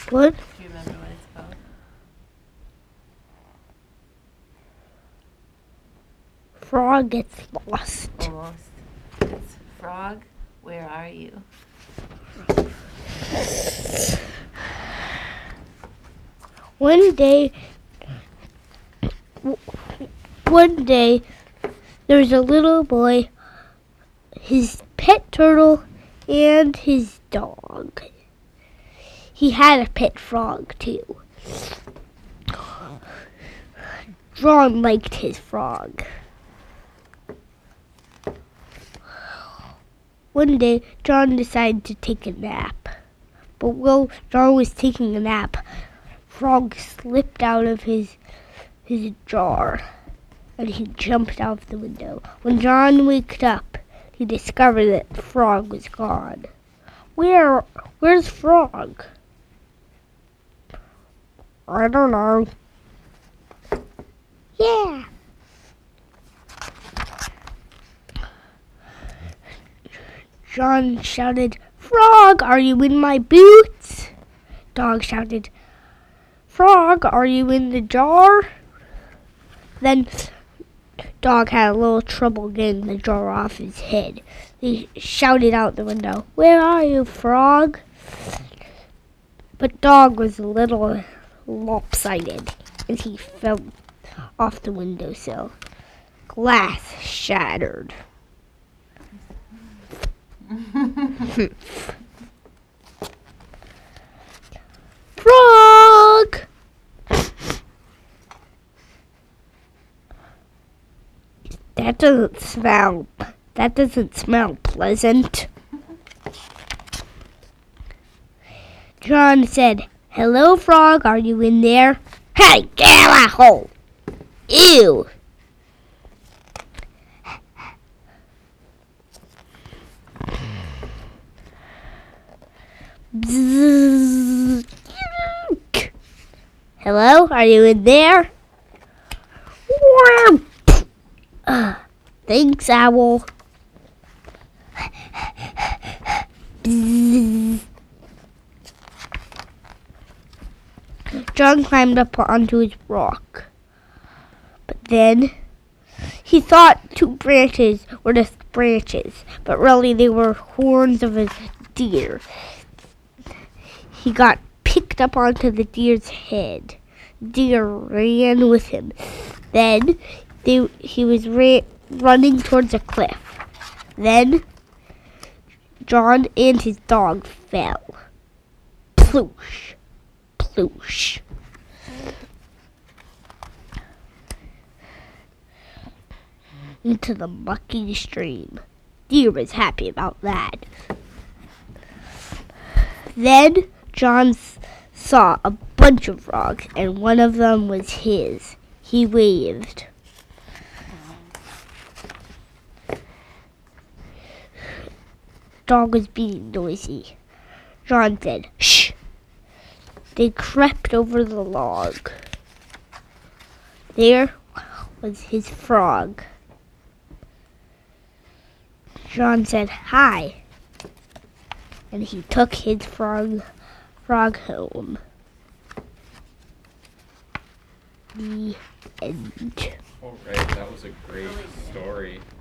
What? Do you remember what it's called? Frog gets lost. Almost. It's Frog, Where Are You? One day, there was a little boy, his pet turtle, and his dog. He had a pet frog, too. John liked his frog. One day, John decided to take a nap. But while John was taking a nap, Frog slipped out of his jar, and he jumped out of the window. When John waked up, he discovered that Frog was gone. Where's Frog? I don't know. Yeah. John shouted, "Frog, are you in my boots?" Dog shouted, "Frog, are you in the jar?" Then Dog had a little trouble getting the jar off his head. He shouted out the window, "Where are you, Frog?" But Dog was a little lopsided, and he fell off the windowsill. Glass shattered. Frog! That doesn't smell pleasant. John said, "Hello, Frog, are you in there?" "Hey, get out of my hole!" "Ew!" Bzzz. "Hello, are you in there?" "Thanks, Owl." Bzzz. John climbed up onto his rock. But then he thought 2 branches were just branches, but really they were horns of a deer. He got picked up onto the deer's head. Deer ran with him. Then he was running towards a cliff. Then John and his dog fell. Ploosh, ploosh. Into the mucky stream. Deer was happy about that. Then John saw a bunch of frogs, and one of them was his. He waved. Dog was being noisy. John said, "Shh." They crept over the log. There was his frog. John said, "Hi," and he took his frog home. The end. All right, that was a great story.